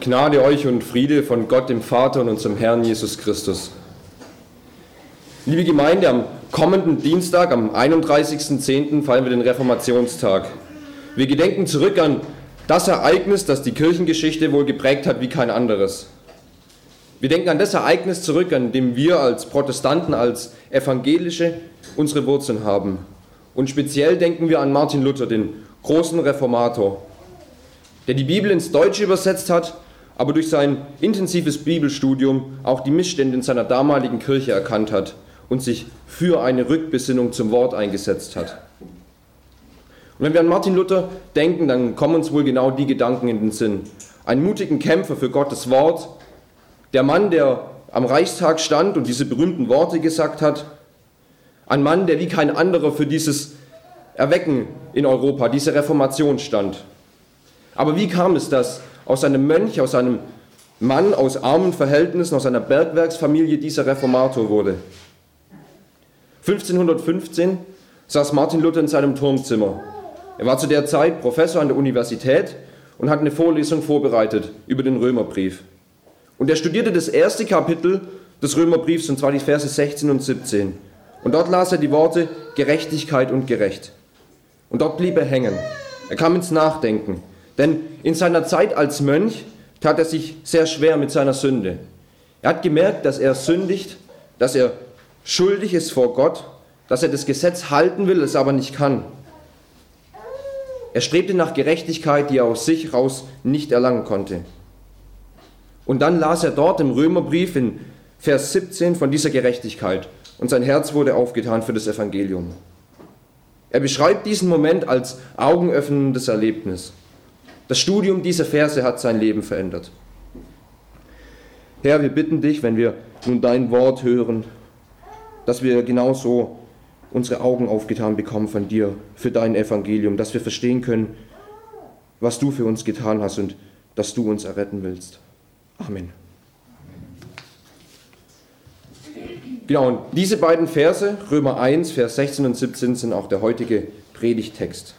Gnade euch und Friede von Gott, dem Vater und unserem Herrn Jesus Christus. Liebe Gemeinde, am kommenden Dienstag, am 31.10. feiern wir den Reformationstag. Wir gedenken zurück an das Ereignis, das die Kirchengeschichte wohl geprägt hat wie kein anderes. Wir denken an das Ereignis zurück, an dem wir als Protestanten, als Evangelische unsere Wurzeln haben. Und speziell denken wir an Martin Luther, den großen Reformator, der die Bibel ins Deutsche übersetzt hat, aber durch sein intensives Bibelstudium auch die Missstände in seiner damaligen Kirche erkannt hat und sich für eine Rückbesinnung zum Wort eingesetzt hat. Und wenn wir an Martin Luther denken, dann kommen uns wohl genau die Gedanken in den Sinn. Einen mutigen Kämpfer für Gottes Wort, der Mann, der am Reichstag stand und diese berühmten Worte gesagt hat, ein Mann, der wie kein anderer für dieses Erwecken in Europa, diese Reformation stand. Aber wie kam es, dass aus einem Mönch, aus einem Mann aus armen Verhältnissen, aus einer Bergwerksfamilie dieser Reformator wurde? 1515 saß Martin Luther in seinem Turmzimmer. Er war zu der Zeit Professor an der Universität und hat eine Vorlesung vorbereitet über den Römerbrief. Und er studierte das erste Kapitel des Römerbriefs, und zwar die Verse 16 und 17. Und dort las er die Worte Gerechtigkeit und gerecht. Und dort blieb er hängen. Er kam ins Nachdenken. Denn in seiner Zeit als Mönch tat er sich sehr schwer mit seiner Sünde. Er hat gemerkt, dass er sündigt, dass er schuldig ist vor Gott, dass er das Gesetz halten will, es aber nicht kann. Er strebte nach Gerechtigkeit, die er aus sich raus nicht erlangen konnte. Und dann las er dort im Römerbrief in Vers 17 von dieser Gerechtigkeit und sein Herz wurde aufgetan für das Evangelium. Er beschreibt diesen Moment als augenöffnendes Erlebnis. Das Studium dieser Verse hat sein Leben verändert. Herr, wir bitten dich, wenn wir nun dein Wort hören, dass wir genauso unsere Augen aufgetan bekommen von dir für dein Evangelium, dass wir verstehen können, was du für uns getan hast und dass du uns erretten willst. Amen. Genau, und diese beiden Verse, Römer 1, Vers 16 und 17, sind auch der heutige Predigttext.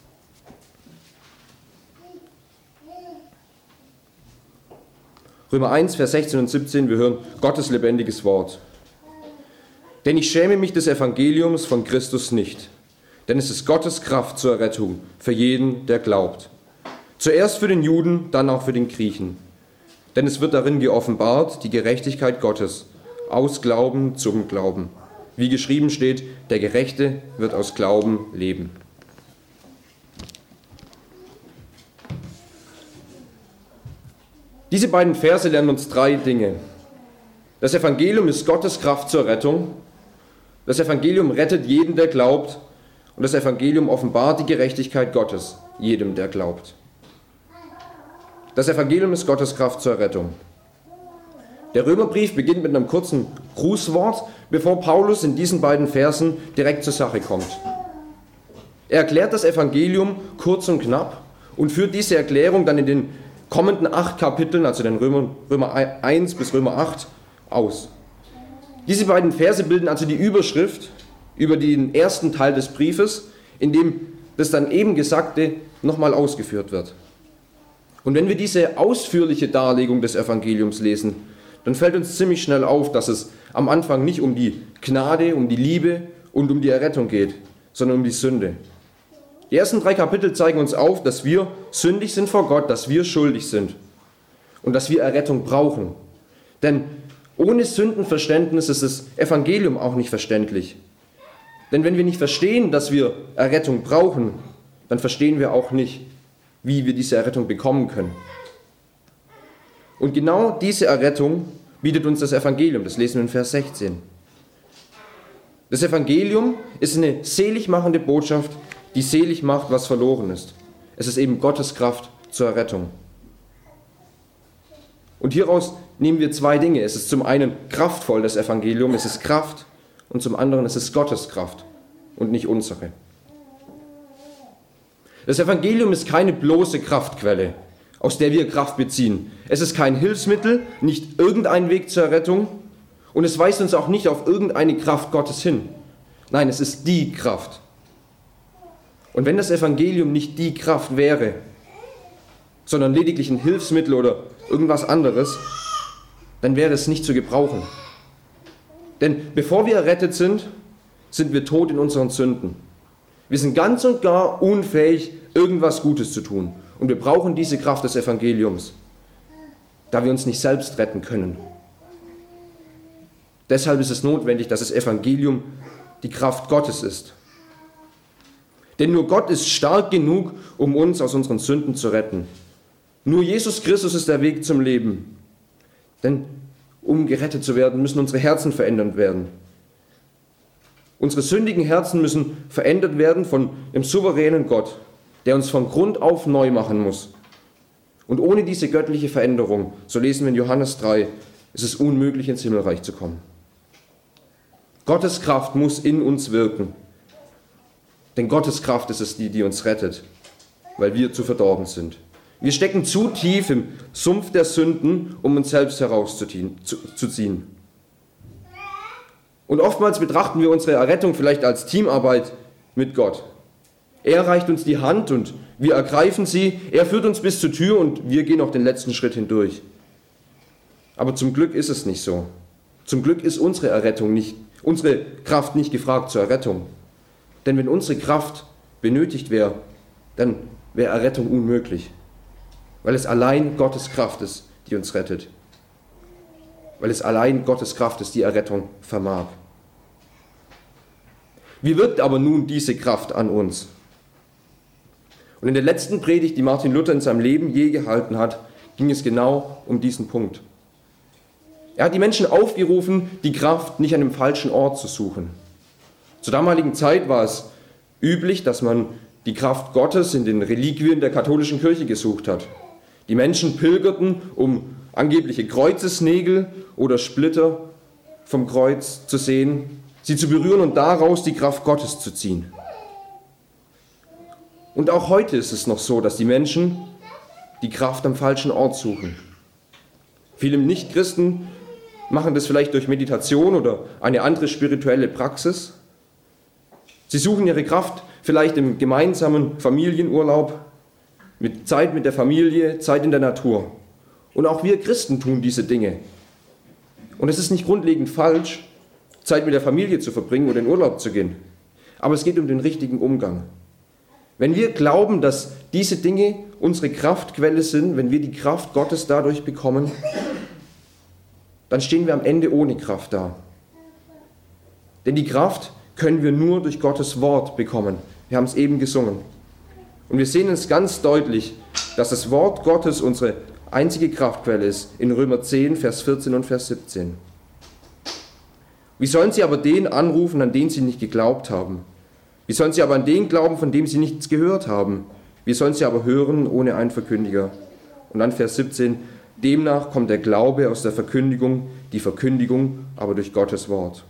Römer 1, Vers 16 und 17, wir hören Gottes lebendiges Wort. Denn ich schäme mich des Evangeliums von Christus nicht, denn es ist Gottes Kraft zur Errettung für jeden, der glaubt. Zuerst für den Juden, dann auch für den Griechen. Denn es wird darin geoffenbart, die Gerechtigkeit Gottes, aus Glauben zum Glauben. Wie geschrieben steht, der Gerechte wird aus Glauben leben. Diese beiden Verse lernen uns drei Dinge. Das Evangelium ist Gottes Kraft zur Rettung. Das Evangelium rettet jeden, der glaubt. Und das Evangelium offenbart die Gerechtigkeit Gottes, jedem, der glaubt. Das Evangelium ist Gottes Kraft zur Rettung. Der Römerbrief beginnt mit einem kurzen Grußwort, bevor Paulus in diesen beiden Versen direkt zur Sache kommt. Er erklärt das Evangelium kurz und knapp und führt diese Erklärung dann in den kommenden 8 Kapiteln, also den Römer 1 bis Römer 8, aus. Diese beiden Verse bilden also die Überschrift über den ersten Teil des Briefes, in dem das dann eben Gesagte nochmal ausgeführt wird. Und wenn wir diese ausführliche Darlegung des Evangeliums lesen, dann fällt uns ziemlich schnell auf, dass es am Anfang nicht um die Gnade, um die Liebe und um die Errettung geht, sondern um die Sünde. Die ersten 3 Kapitel zeigen uns auf, dass wir sündig sind vor Gott, dass wir schuldig sind und dass wir Errettung brauchen. Denn ohne Sündenverständnis ist das Evangelium auch nicht verständlich. Denn wenn wir nicht verstehen, dass wir Errettung brauchen, dann verstehen wir auch nicht, wie wir diese Errettung bekommen können. Und genau diese Errettung bietet uns das Evangelium, das lesen wir in Vers 16. Das Evangelium ist eine seligmachende Botschaft, die selig macht, was verloren ist. Es ist eben Gottes Kraft zur Errettung. Und hieraus nehmen wir 2 Dinge. Es ist zum einen kraftvoll, das Evangelium, es ist Kraft, und zum anderen es ist Gottes Kraft und nicht unsere. Das Evangelium ist keine bloße Kraftquelle, aus der wir Kraft beziehen. Es ist kein Hilfsmittel, nicht irgendein Weg zur Errettung, und es weist uns auch nicht auf irgendeine Kraft Gottes hin. Nein, es ist die Kraft. Und wenn das Evangelium nicht die Kraft wäre, sondern lediglich ein Hilfsmittel oder irgendwas anderes, dann wäre es nicht zu gebrauchen. Denn bevor wir errettet sind, sind wir tot in unseren Sünden. Wir sind ganz und gar unfähig, irgendwas Gutes zu tun. Und wir brauchen diese Kraft des Evangeliums, da wir uns nicht selbst retten können. Deshalb ist es notwendig, dass das Evangelium die Kraft Gottes ist. Denn nur Gott ist stark genug, um uns aus unseren Sünden zu retten. Nur Jesus Christus ist der Weg zum Leben. Denn um gerettet zu werden, müssen unsere Herzen verändert werden. Unsere sündigen Herzen müssen verändert werden von dem souveränen Gott, der uns von Grund auf neu machen muss. Und ohne diese göttliche Veränderung, so lesen wir in Johannes 3, ist es unmöglich, ins Himmelreich zu kommen. Gottes Kraft muss in uns wirken. Denn Gottes Kraft ist es, die uns rettet, weil wir zu verdorben sind. Wir stecken zu tief im Sumpf der Sünden, um uns selbst herauszuziehen. Und oftmals betrachten wir unsere Errettung vielleicht als Teamarbeit mit Gott. Er reicht uns die Hand und wir ergreifen sie. Er führt uns bis zur Tür und wir gehen auch den letzten Schritt hindurch. Aber zum Glück ist es nicht so. Zum Glück ist unsere Kraft nicht gefragt zur Errettung. Denn wenn unsere Kraft benötigt wäre, dann wäre Errettung unmöglich. Weil es allein Gottes Kraft ist, die uns rettet. Weil es allein Gottes Kraft ist, die Errettung vermag. Wie wirkt aber nun diese Kraft an uns? Und in der letzten Predigt, die Martin Luther in seinem Leben je gehalten hat, ging es genau um diesen Punkt. Er hat die Menschen aufgerufen, die Kraft nicht an dem falschen Ort zu suchen. Zur damaligen Zeit war es üblich, dass man die Kraft Gottes in den Reliquien der katholischen Kirche gesucht hat. Die Menschen pilgerten, um angebliche Kreuzesnägel oder Splitter vom Kreuz zu sehen, sie zu berühren und daraus die Kraft Gottes zu ziehen. Und auch heute ist es noch so, dass die Menschen die Kraft am falschen Ort suchen. Viele Nichtchristen machen das vielleicht durch Meditation oder eine andere spirituelle Praxis. Sie suchen ihre Kraft vielleicht im gemeinsamen Familienurlaub, mit Zeit mit der Familie, Zeit in der Natur. Und auch wir Christen tun diese Dinge. Und es ist nicht grundlegend falsch, Zeit mit der Familie zu verbringen oder in Urlaub zu gehen. Aber es geht um den richtigen Umgang. Wenn wir glauben, dass diese Dinge unsere Kraftquelle sind, wenn wir die Kraft Gottes dadurch bekommen, dann stehen wir am Ende ohne Kraft da. Denn die Kraft können wir nur durch Gottes Wort bekommen. Wir haben es eben gesungen. Und wir sehen es ganz deutlich, dass das Wort Gottes unsere einzige Kraftquelle ist, in Römer 10, Vers 14 und Vers 17. Wie sollen sie aber den anrufen, an den sie nicht geglaubt haben? Wie sollen sie aber an den glauben, von dem sie nichts gehört haben? Wie sollen sie aber hören ohne einen Verkündiger? Und dann Vers 17, demnach kommt der Glaube aus der Verkündigung, die Verkündigung aber durch Gottes Wort.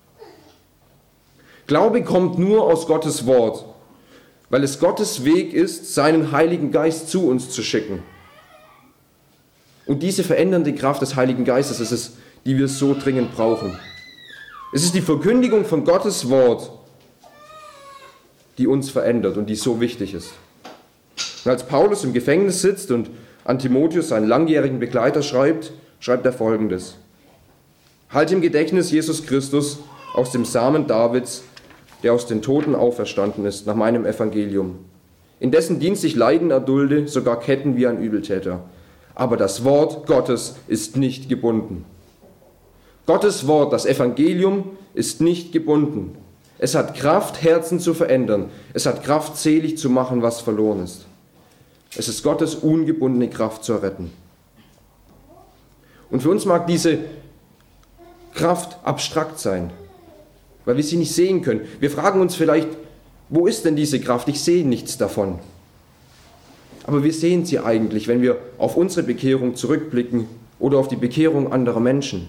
Glaube kommt nur aus Gottes Wort, weil es Gottes Weg ist, seinen Heiligen Geist zu uns zu schicken. Und diese verändernde Kraft des Heiligen Geistes ist es, die wir so dringend brauchen. Es ist die Verkündigung von Gottes Wort, die uns verändert und die so wichtig ist. Und als Paulus im Gefängnis sitzt und an Timotheus, seinen langjährigen Begleiter, schreibt er Folgendes. Halt im Gedächtnis Jesus Christus aus dem Samen Davids, der aus den Toten auferstanden ist, nach meinem Evangelium. In dessen Dienst ich Leiden erdulde, sogar Ketten wie ein Übeltäter. Aber das Wort Gottes ist nicht gebunden. Gottes Wort, das Evangelium, ist nicht gebunden. Es hat Kraft, Herzen zu verändern. Es hat Kraft, selig zu machen, was verloren ist. Es ist Gottes ungebundene Kraft zu retten. Und für uns mag diese Kraft abstrakt sein, weil wir sie nicht sehen können. Wir fragen uns vielleicht, wo ist denn diese Kraft? Ich sehe nichts davon. Aber wir sehen sie eigentlich, wenn wir auf unsere Bekehrung zurückblicken oder auf die Bekehrung anderer Menschen.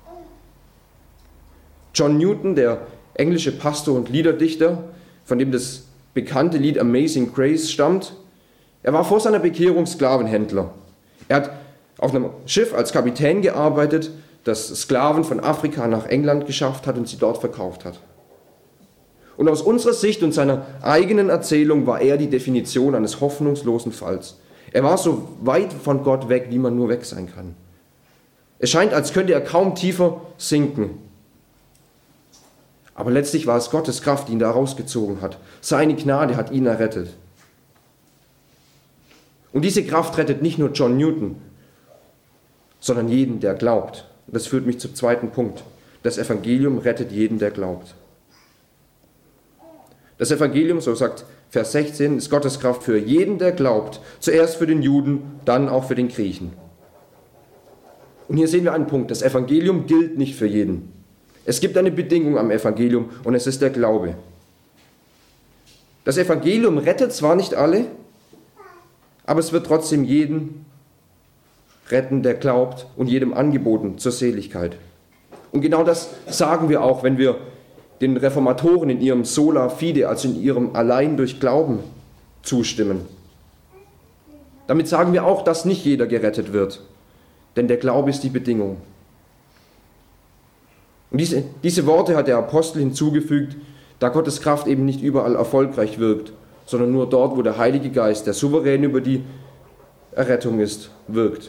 John Newton, der englische Pastor und Liederdichter, von dem das bekannte Lied Amazing Grace stammt, er war vor seiner Bekehrung Sklavenhändler. Er hat auf einem Schiff als Kapitän gearbeitet, das Sklaven von Afrika nach England geschafft hat und sie dort verkauft hat. Und aus unserer Sicht und seiner eigenen Erzählung war er die Definition eines hoffnungslosen Falls. Er war so weit von Gott weg, wie man nur weg sein kann. Es scheint, als könnte er kaum tiefer sinken. Aber letztlich war es Gottes Kraft, die ihn da rausgezogen hat. Seine Gnade hat ihn errettet. Und diese Kraft rettet nicht nur John Newton, sondern jeden, der glaubt. Das führt mich zum zweiten Punkt. Das Evangelium rettet jeden, der glaubt. Das Evangelium, so sagt Vers 16, ist Gottes Kraft für jeden, der glaubt. Zuerst für den Juden, dann auch für den Griechen. Und hier sehen wir einen Punkt. Das Evangelium gilt nicht für jeden. Es gibt eine Bedingung am Evangelium und es ist der Glaube. Das Evangelium rettet zwar nicht alle, aber es wird trotzdem jeden retten, der glaubt, und jedem angeboten zur Seligkeit. Und genau das sagen wir auch, wenn wir den Reformatoren in ihrem Sola Fide, also in ihrem Allein durch Glauben, zustimmen. Damit sagen wir auch, dass nicht jeder gerettet wird, denn der Glaube ist die Bedingung. Und diese Worte hat der Apostel hinzugefügt, da Gottes Kraft eben nicht überall erfolgreich wirkt, sondern nur dort, wo der Heilige Geist, der souverän über die Errettung ist, wirkt.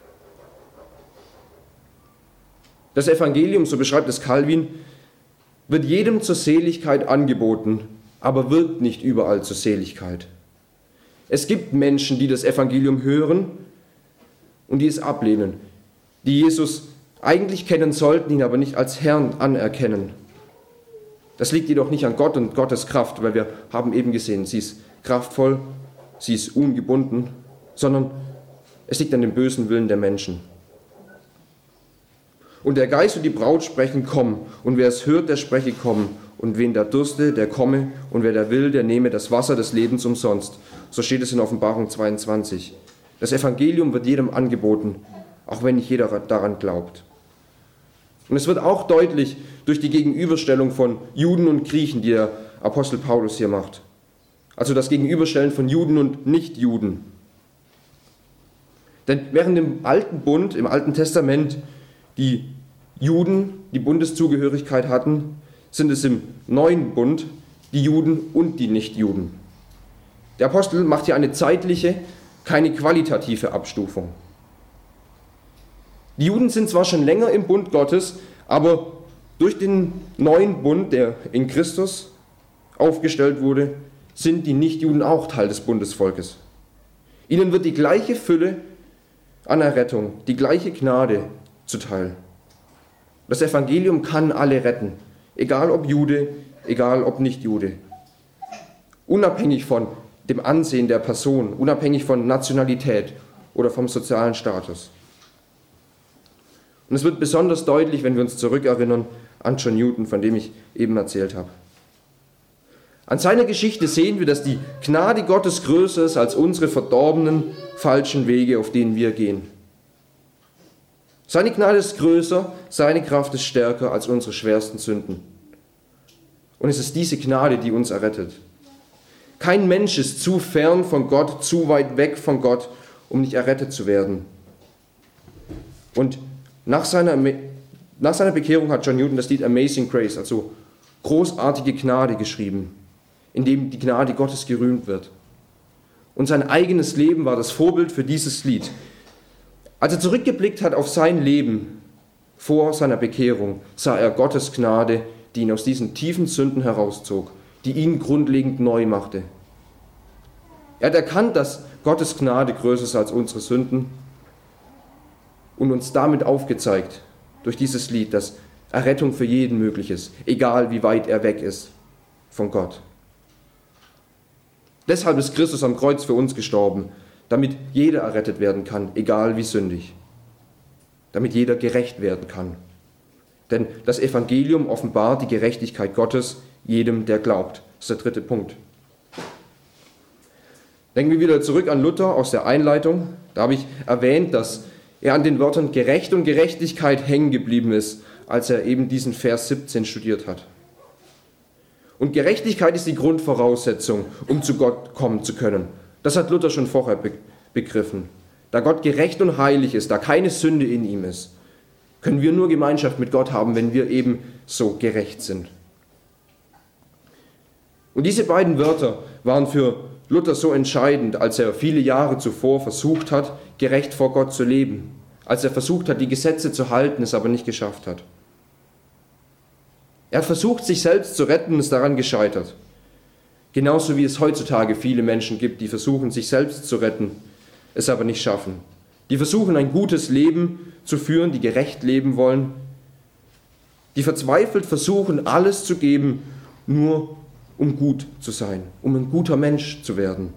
Das Evangelium, so beschreibt es Calvin, wird jedem zur Seligkeit angeboten, aber wirkt nicht überall zur Seligkeit. Es gibt Menschen, die das Evangelium hören und die es ablehnen, die Jesus eigentlich kennen sollten, ihn aber nicht als Herrn anerkennen. Das liegt jedoch nicht an Gott und Gottes Kraft, weil wir haben eben gesehen, sie ist kraftvoll, sie ist ungebunden, sondern es liegt an dem bösen Willen der Menschen. Und der Geist und die Braut sprechen, komm, und wer es hört, der spreche, komm, und wen da durste, der komme, und wer da will, der nehme das Wasser des Lebens umsonst. So steht es in Offenbarung 22. Das Evangelium wird jedem angeboten, auch wenn nicht jeder daran glaubt. Und es wird auch deutlich durch die Gegenüberstellung von Juden und Griechen, die der Apostel Paulus hier macht. Also das Gegenüberstellen von Juden und Nichtjuden. Denn während im Alten Bund, im Alten Testament, die Juden die Bundeszugehörigkeit hatten, sind es im Neuen Bund die Juden und die Nichtjuden. Der Apostel macht hier eine zeitliche, keine qualitative Abstufung. Die Juden sind zwar schon länger im Bund Gottes, aber durch den neuen Bund, der in Christus aufgestellt wurde, sind die Nichtjuden auch Teil des Bundesvolkes. Ihnen wird die gleiche Fülle an Errettung, die gleiche Gnade zuteil. Das Evangelium kann alle retten, egal ob Jude, egal ob Nicht-Jude. Unabhängig von dem Ansehen der Person, unabhängig von Nationalität oder vom sozialen Status. Und es wird besonders deutlich, wenn wir uns zurückerinnern an John Newton, von dem ich eben erzählt habe. An seiner Geschichte sehen wir, dass die Gnade Gottes größer ist als unsere verdorbenen, falschen Wege, auf denen wir gehen. Seine Gnade ist größer, seine Kraft ist stärker als unsere schwersten Sünden. Und es ist diese Gnade, die uns errettet. Kein Mensch ist zu fern von Gott, zu weit weg von Gott, um nicht errettet zu werden. Und nach seiner Bekehrung hat John Newton das Lied Amazing Grace, also großartige Gnade, geschrieben, in dem die Gnade Gottes gerühmt wird. Und sein eigenes Leben war das Vorbild für dieses Lied. Als er zurückgeblickt hat auf sein Leben vor seiner Bekehrung, sah er Gottes Gnade, die ihn aus diesen tiefen Sünden herauszog, die ihn grundlegend neu machte. Er hat erkannt, dass Gottes Gnade größer ist als unsere Sünden und uns damit aufgezeigt, durch dieses Lied, dass Errettung für jeden möglich ist, egal wie weit er weg ist von Gott. Deshalb ist Christus am Kreuz für uns gestorben, damit jeder errettet werden kann, egal wie sündig. Damit jeder gerecht werden kann. Denn das Evangelium offenbart die Gerechtigkeit Gottes jedem, der glaubt. Das ist der dritte Punkt. Denken wir wieder zurück an Luther aus der Einleitung. Da habe ich erwähnt, dass er an den Wörtern Gerecht und Gerechtigkeit hängen geblieben ist, als er eben diesen Vers 17 studiert hat. Und Gerechtigkeit ist die Grundvoraussetzung, um zu Gott kommen zu können. Das hat Luther schon vorher begriffen. Da Gott gerecht und heilig ist, da keine Sünde in ihm ist, können wir nur Gemeinschaft mit Gott haben, wenn wir eben so gerecht sind. Und diese beiden Wörter waren für Luther so entscheidend, als er viele Jahre zuvor versucht hat, gerecht vor Gott zu leben, als er versucht hat, die Gesetze zu halten, es aber nicht geschafft hat. Er hat versucht, sich selbst zu retten und ist daran gescheitert. Genauso wie es heutzutage viele Menschen gibt, die versuchen, sich selbst zu retten, es aber nicht schaffen. Die versuchen, ein gutes Leben zu führen, die gerecht leben wollen, die verzweifelt versuchen, alles zu geben, nur um gut zu sein, um ein guter Mensch zu werden.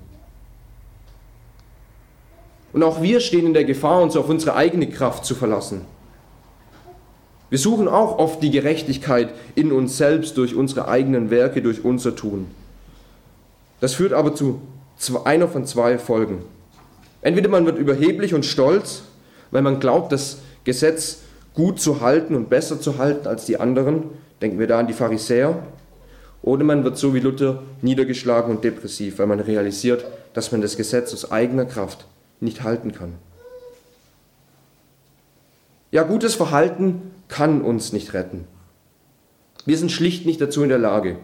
Und auch wir stehen in der Gefahr, uns auf unsere eigene Kraft zu verlassen. Wir suchen auch oft die Gerechtigkeit in uns selbst durch unsere eigenen Werke, durch unser Tun. Das führt aber zu einer von zwei Folgen. Entweder man wird überheblich und stolz, weil man glaubt, das Gesetz gut zu halten und besser zu halten als die anderen. Denken wir da an die Pharisäer. Oder man wird so wie Luther niedergeschlagen und depressiv, weil man realisiert, dass man das Gesetz aus eigener Kraft nicht halten kann. Ja, gutes Verhalten kann uns nicht retten. Wir sind schlicht nicht dazu in der Lage.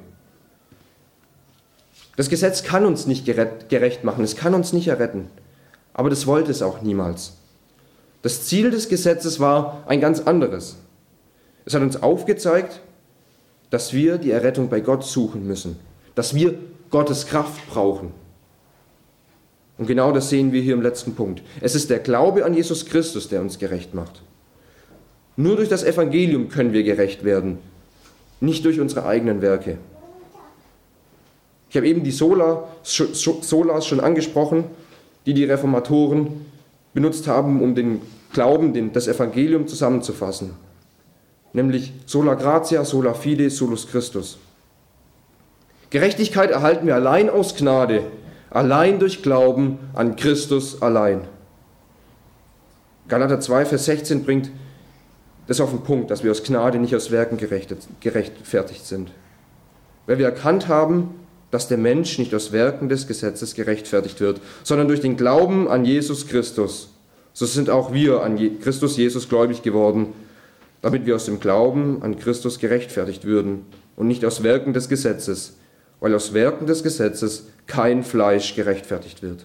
Das Gesetz kann uns nicht gerecht machen, es kann uns nicht erretten. Aber das wollte es auch niemals. Das Ziel des Gesetzes war ein ganz anderes. Es hat uns aufgezeigt, dass wir die Errettung bei Gott suchen müssen, dass wir Gottes Kraft brauchen. Und genau das sehen wir hier im letzten Punkt. Es ist der Glaube an Jesus Christus, der uns gerecht macht. Nur durch das Evangelium können wir gerecht werden, nicht durch unsere eigenen Werke. Ich habe eben die Solas schon angesprochen, die Reformatoren benutzt haben, um den Glauben, das Evangelium zusammenzufassen. Nämlich sola gratia, sola fide, solus Christus. Gerechtigkeit erhalten wir allein aus Gnade, allein durch Glauben an Christus allein. Galater 2, Vers 16 bringt das auf den Punkt, dass wir aus Gnade, nicht aus Werken gerechtfertigt sind. Weil wir erkannt haben, dass der Mensch nicht aus Werken des Gesetzes gerechtfertigt wird, sondern durch den Glauben an Jesus Christus. So sind auch wir an Christus Jesus gläubig geworden, damit wir aus dem Glauben an Christus gerechtfertigt würden und nicht aus Werken des Gesetzes, weil aus Werken des Gesetzes kein Fleisch gerechtfertigt wird.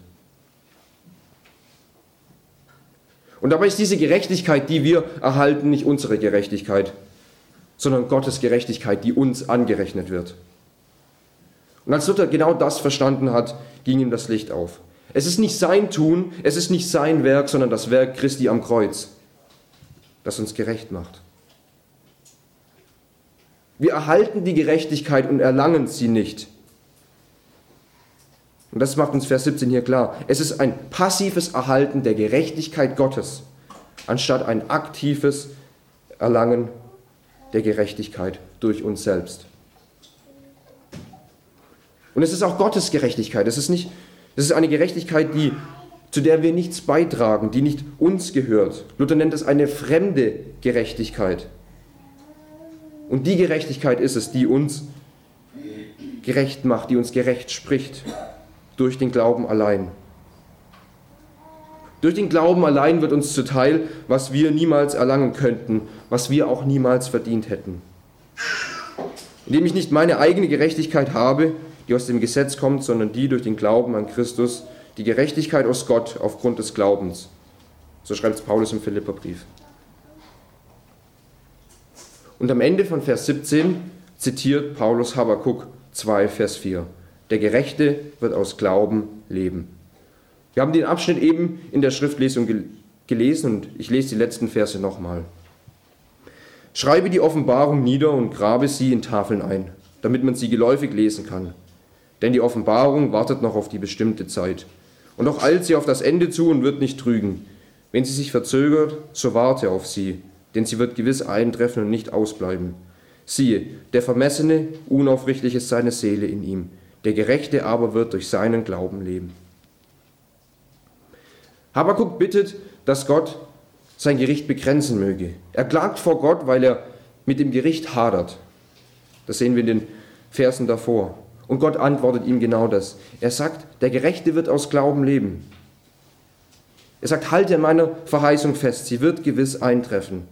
Und dabei ist diese Gerechtigkeit, die wir erhalten, nicht unsere Gerechtigkeit, sondern Gottes Gerechtigkeit, die uns angerechnet wird. Und als Luther genau das verstanden hat, ging ihm das Licht auf. Es ist nicht sein Tun, es ist nicht sein Werk, sondern das Werk Christi am Kreuz, das uns gerecht macht. Wir erhalten die Gerechtigkeit und erlangen sie nicht. Und das macht uns Vers 17 hier klar. Es ist ein passives Erhalten der Gerechtigkeit Gottes, anstatt ein aktives Erlangen der Gerechtigkeit durch uns selbst. Und es ist auch Gottes Gerechtigkeit. Es ist eine Gerechtigkeit, zu der wir nichts beitragen, die nicht uns gehört. Luther nennt es eine fremde Gerechtigkeit. Und die Gerechtigkeit ist es, die uns gerecht macht, die uns gerecht spricht, durch den Glauben allein. Durch den Glauben allein wird uns zuteil, was wir niemals erlangen könnten, was wir auch niemals verdient hätten. Indem ich nicht meine eigene Gerechtigkeit habe, die aus dem Gesetz kommt, sondern die durch den Glauben an Christus, die Gerechtigkeit aus Gott aufgrund des Glaubens. So schreibt es Paulus im Philipperbrief. Und am Ende von Vers 17 zitiert Paulus Habakuk 2, Vers 4. Der Gerechte wird aus Glauben leben. Wir haben den Abschnitt eben in der Schriftlesung gelesen und ich lese die letzten Verse nochmal. Schreibe die Offenbarung nieder und grabe sie in Tafeln ein, damit man sie geläufig lesen kann. Denn die Offenbarung wartet noch auf die bestimmte Zeit. Und auch eilt sie auf das Ende zu und wird nicht trügen. Wenn sie sich verzögert, so warte auf sie, denn sie wird gewiss eintreffen und nicht ausbleiben. Siehe, der Vermessene, unaufrichtig ist seine Seele in ihm, der Gerechte aber wird durch seinen Glauben leben. Habakuk bittet, dass Gott sein Gericht begrenzen möge. Er klagt vor Gott, weil er mit dem Gericht hadert. Das sehen wir in den Versen davor. Und Gott antwortet ihm genau das. Er sagt, der Gerechte wird aus Glauben leben. Er sagt, halte an meiner Verheißung fest, sie wird gewiss eintreffen.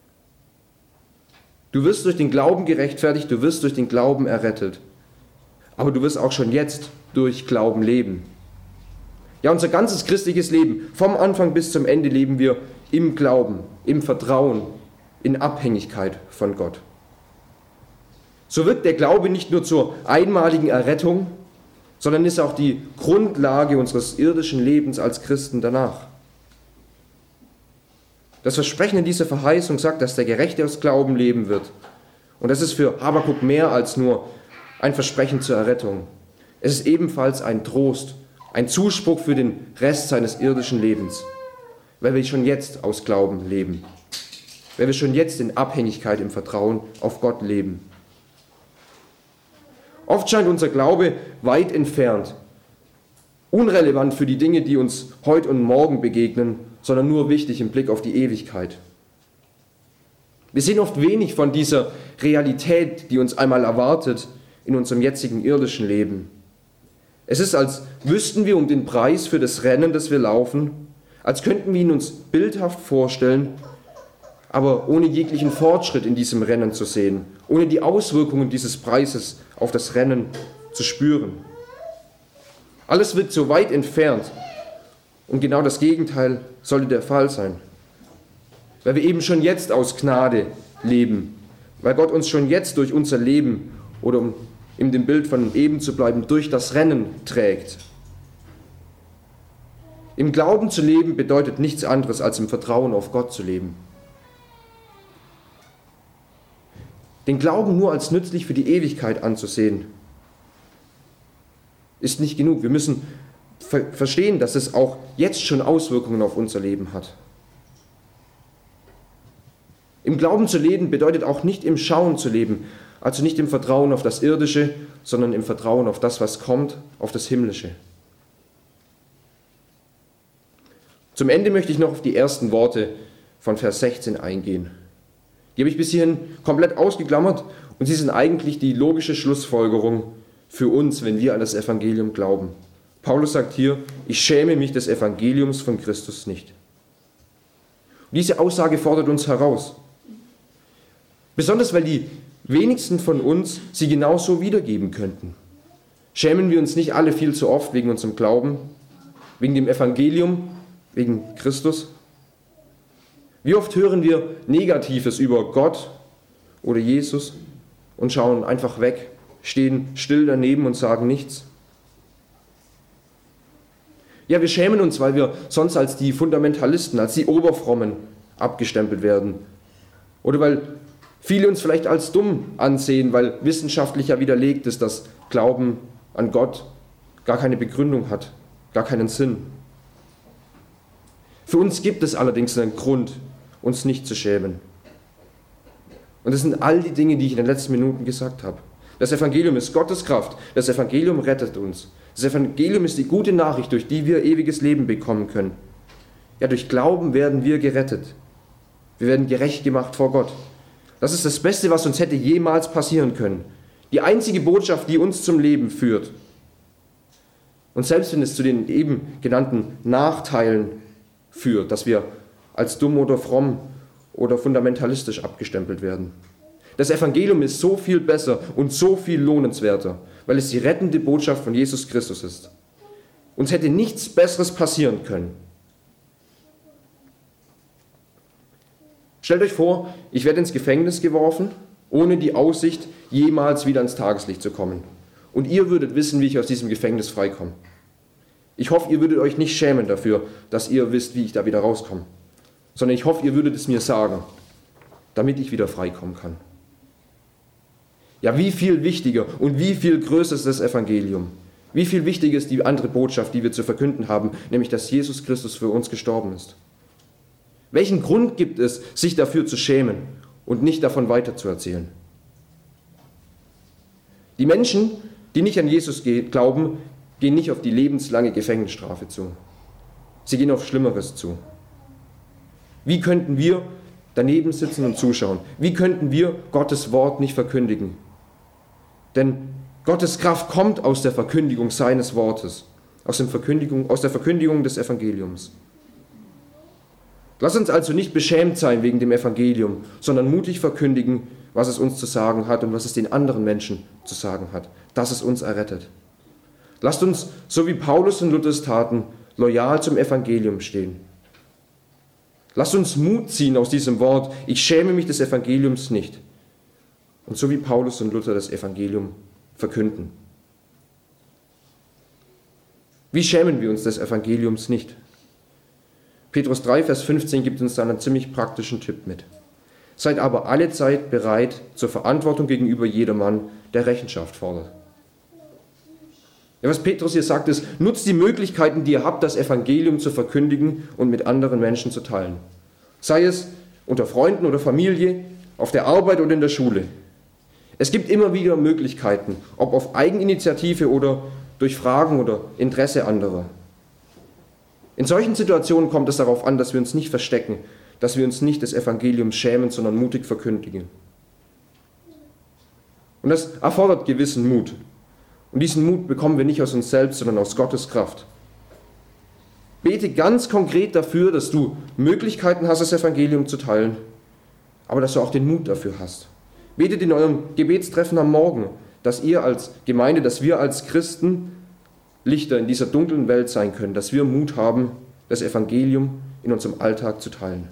Du wirst durch den Glauben gerechtfertigt, du wirst durch den Glauben errettet. aber du wirst auch schon jetzt durch Glauben leben. Ja, unser ganzes christliches Leben, vom Anfang bis zum Ende leben wir im Glauben, im Vertrauen, in Abhängigkeit von Gott. So wird der Glaube nicht nur zur einmaligen Errettung, sondern ist auch die Grundlage unseres irdischen Lebens als Christen danach. Das Versprechen in dieser Verheißung sagt, dass der Gerechte aus Glauben leben wird. Und das ist für Habakuk mehr als nur ein Versprechen zur Errettung. Es ist ebenfalls ein Trost, ein Zuspruch für den Rest seines irdischen Lebens, weil wir schon jetzt aus Glauben leben, weil wir schon jetzt in Abhängigkeit, im Vertrauen auf Gott leben. Oft scheint unser Glaube weit entfernt, unrelevant für die Dinge, die uns heute und morgen begegnen, sondern nur wichtig im Blick auf die Ewigkeit. Wir sehen oft wenig von dieser Realität, die uns einmal erwartet in unserem jetzigen irdischen Leben. Es ist, als wüssten wir um den Preis für das Rennen, das wir laufen, als könnten wir ihn uns bildhaft vorstellen, aber ohne jeglichen Fortschritt in diesem Rennen zu sehen, ohne die Auswirkungen dieses Preises auf das Rennen zu spüren. Alles wird so weit entfernt und genau das Gegenteil sollte der Fall sein. Weil wir eben schon jetzt aus Gnade leben, weil Gott uns schon jetzt durch unser Leben oder um in dem Bild von eben zu bleiben, durch das Rennen trägt. Im Glauben zu leben bedeutet nichts anderes, als im Vertrauen auf Gott zu leben. Den Glauben nur als nützlich für die Ewigkeit anzusehen, ist nicht genug. Wir müssen verstehen, dass es auch jetzt schon Auswirkungen auf unser Leben hat. Im Glauben zu leben bedeutet auch nicht im Schauen zu leben, also nicht im Vertrauen auf das Irdische, sondern im Vertrauen auf das, was kommt, auf das Himmlische. Zum Ende möchte ich noch auf die ersten Worte von Vers 16 eingehen. Die habe ich bis hierhin komplett ausgeklammert und sie sind eigentlich die logische Schlussfolgerung für uns, wenn wir an das Evangelium glauben. Paulus sagt hier, ich schäme mich des Evangeliums von Christus nicht. Und diese Aussage fordert uns heraus. Besonders, weil die wenigsten von uns sie genauso wiedergeben könnten. Schämen wir uns nicht alle viel zu oft wegen unserem Glauben, wegen dem Evangelium, wegen Christus? Wie oft hören wir Negatives über Gott oder Jesus und schauen einfach weg, stehen still daneben und sagen nichts? Ja, wir schämen uns, weil wir sonst als die Fundamentalisten, als die Oberfrommen abgestempelt werden. Oder weil viele uns vielleicht als dumm ansehen, weil wissenschaftlich ja widerlegt ist, dass Glauben an Gott gar keine Begründung hat, gar keinen Sinn. Für uns gibt es allerdings einen Grund, uns nicht zu schämen. Und das sind all die Dinge, die ich in den letzten Minuten gesagt habe. Das Evangelium ist Gottes Kraft. Das Evangelium rettet uns. Das Evangelium ist die gute Nachricht, durch die wir ewiges Leben bekommen können. Ja, durch Glauben werden wir gerettet. Wir werden gerecht gemacht vor Gott. Das ist das Beste, was uns hätte jemals passieren können. Die einzige Botschaft, die uns zum Leben führt. Und selbst wenn es zu den eben genannten Nachteilen führt, dass wir als dumm oder fromm oder fundamentalistisch abgestempelt werden. Das Evangelium ist so viel besser und so viel lohnenswerter, weil es die rettende Botschaft von Jesus Christus ist. Uns hätte nichts Besseres passieren können. Stellt euch vor, ich werde ins Gefängnis geworfen, ohne die Aussicht, jemals wieder ins Tageslicht zu kommen. Und ihr würdet wissen, wie ich aus diesem Gefängnis freikomme. Ich hoffe, ihr würdet euch nicht schämen dafür, dass ihr wisst, wie ich da wieder rauskomme. Sondern ich hoffe, ihr würdet es mir sagen, damit ich wieder freikommen kann. Ja, wie viel wichtiger und wie viel größer ist das Evangelium? Wie viel wichtiger ist die andere Botschaft, die wir zu verkünden haben, nämlich, dass Jesus Christus für uns gestorben ist? Welchen Grund gibt es, sich dafür zu schämen und nicht davon weiterzuerzählen? Die Menschen, die nicht an Jesus glauben, gehen nicht auf die lebenslange Gefängnisstrafe zu. Sie gehen auf Schlimmeres zu. Wie könnten wir daneben sitzen und zuschauen? Wie könnten wir Gottes Wort nicht verkündigen? Denn Gottes Kraft kommt aus der Verkündigung seines Wortes, aus der Verkündigung des Evangeliums. Lass uns also nicht beschämt sein wegen dem Evangelium, sondern mutig verkündigen, was es uns zu sagen hat und was es den anderen Menschen zu sagen hat. dass es uns errettet. Lasst uns, so wie Paulus und Luther es taten, loyal zum Evangelium stehen. Lasst uns Mut ziehen aus diesem Wort, ich schäme mich des Evangeliums nicht. Und so wie Paulus und Luther das Evangelium verkünden. Wie schämen wir uns des Evangeliums nicht? Petrus 3, Vers 15 gibt uns dann einen ziemlich praktischen Tipp mit. Seid aber alle Zeit bereit zur Verantwortung gegenüber jedermann, der Rechenschaft fordert. Ja, was Petrus hier sagt, ist, nutzt die Möglichkeiten, die ihr habt, das Evangelium zu verkündigen und mit anderen Menschen zu teilen. Sei es unter Freunden oder Familie, auf der Arbeit oder in der Schule. Es gibt immer wieder Möglichkeiten, ob auf Eigeninitiative oder durch Fragen oder Interesse anderer. In solchen Situationen kommt es darauf an, dass wir uns nicht verstecken, dass wir uns nicht des Evangeliums schämen, sondern mutig verkündigen. Und das erfordert gewissen Mut. Und diesen Mut bekommen wir nicht aus uns selbst, sondern aus Gottes Kraft. Bete ganz konkret dafür, dass du Möglichkeiten hast, das Evangelium zu teilen, aber dass du auch den Mut dafür hast. Betet in eurem Gebetstreffen am Morgen, dass ihr als Gemeinde, dass wir als Christen Lichter in dieser dunklen Welt sein können, dass wir Mut haben, das Evangelium in unserem Alltag zu teilen.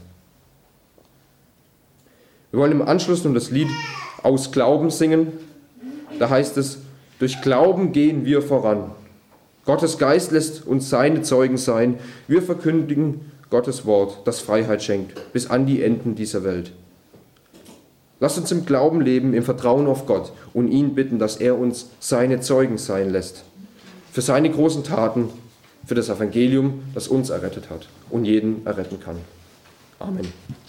Wir wollen im Anschluss nun das Lied Aus Glauben singen. Da heißt es, durch Glauben gehen wir voran. Gottes Geist lässt uns seine Zeugen sein. Wir verkündigen Gottes Wort, das Freiheit schenkt, bis an die Enden dieser Welt. Lasst uns im Glauben leben, im Vertrauen auf Gott und ihn bitten, dass er uns seine Zeugen sein lässt. Für seine großen Taten, für das Evangelium, das uns errettet hat und jeden erretten kann. Amen.